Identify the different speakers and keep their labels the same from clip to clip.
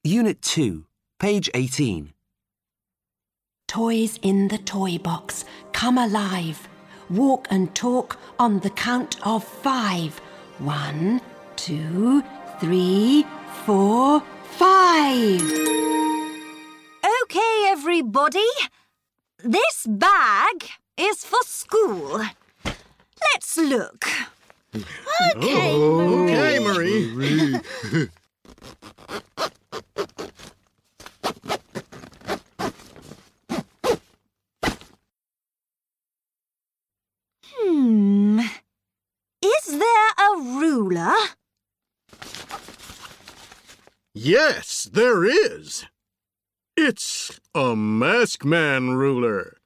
Speaker 1: Unit 2, page 18.
Speaker 2: Toys in the toy box, come alive. Walk and talk on the count of 5. 1, 2, 3, 4, 5.
Speaker 3: OK, everybody. This bag is for school. Let's look.
Speaker 4: OK, Marie.
Speaker 3: Is there a ruler?
Speaker 4: Yes, there is. It's a Mask Man ruler.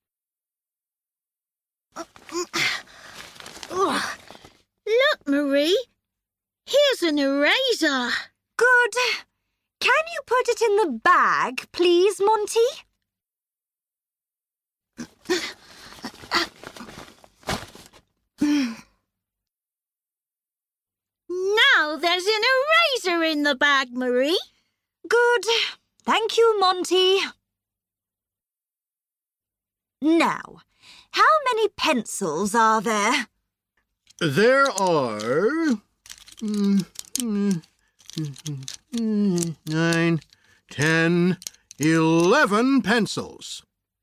Speaker 5: Look, Marie. Here's an eraser.
Speaker 3: Good. Can you put it in the bag, please, Monty?
Speaker 5: Now there's an eraser in the bag, Marie.
Speaker 3: Good. Thank you, Monty. Now, how many pencils are there?
Speaker 4: There are 9, 10, 11 pencils.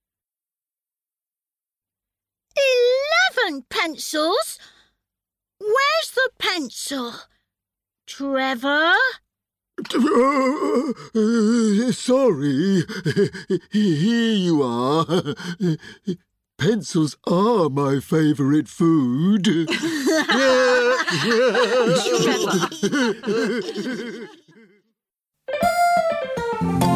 Speaker 5: 11 pencils? Where's the pencil? Trevor?
Speaker 6: Sorry. Here you are. Pencils are my favourite food.
Speaker 5: Trevor.